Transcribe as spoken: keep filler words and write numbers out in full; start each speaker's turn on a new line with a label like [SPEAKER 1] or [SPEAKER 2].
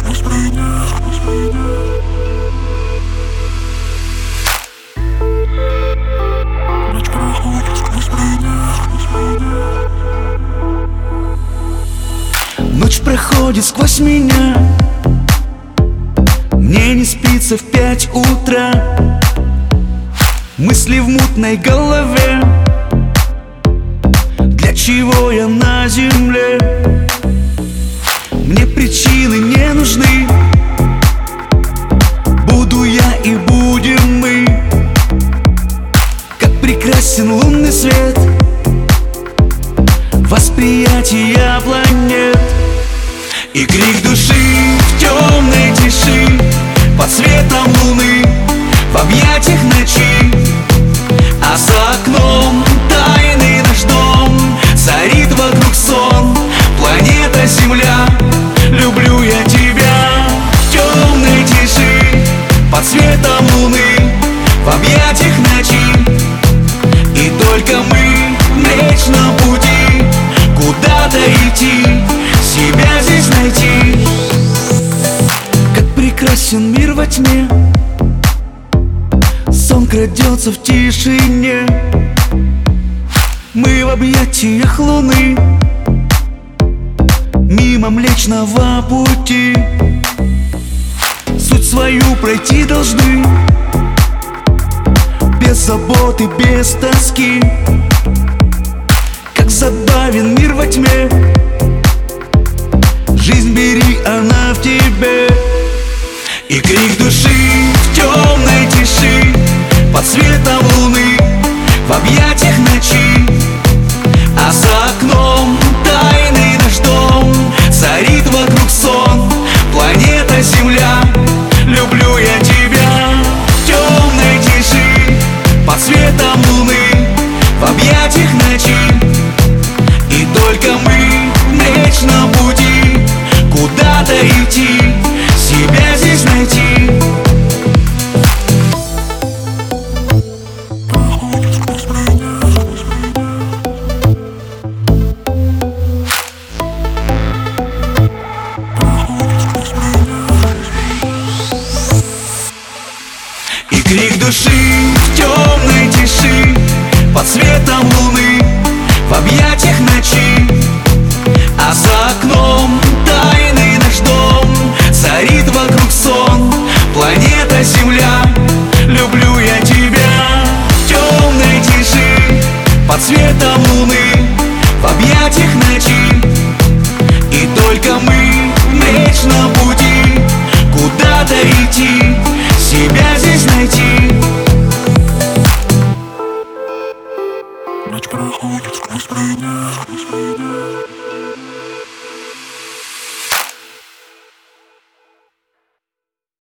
[SPEAKER 1] сквозь меня, сквозь меня. Ночь проходит сквозь меня, сквозь меня.
[SPEAKER 2] Ночь проходит сквозь меня. Мне не спится в пять утра. Мысли в мутной голове. Для чего я на земле? Мне причины не нужны. Буду я и будем мы. Как прекрасен лунный свет, восприятие планет. И крик души в темной тиши, под светом луны, в объятиях ночи. А за окном тайный наш дом, царит вокруг сон, планета Земля. Люблю я тебя в темной тиши, под светом луны, в объятиях ночи. И только мы в Млечном пути, куда-то идти, себя здесь найти. Как прекрасен мир во тьме, сон крадется в тишине. Мы в объятиях луны, мимо Млечного пути. Суть свою пройти должны, без заботы, без тоски. Как забавен мир во тьме, жизнь бери, она в тебе. И крик души в темной тиши, под светом луны, в объятиях ночи. А за окном тайный наш дом, царит вокруг сон, планета Земля. Люблю я тебя в темной тиши, под светом луны, в объятиях ночи. И только мы в Млечном пути, куда-то идти, себя здесь найти.
[SPEAKER 1] Проходит сквозь меня, сквозь меня. Проходит сквозь меня, сквозь меня.
[SPEAKER 2] И крик души в темной тиши, под светом луны, в объятиях ночи. А за окном тайный наш дом, царит вокруг сон, планета Земля. Люблю я тебя в темной тиши, под светом луны, в объятиях ночи. И только мы в Млечном пути, куда-то идти, себя здесь найти.
[SPEAKER 1] Ночь проходит сквозь меня, сквозь меня.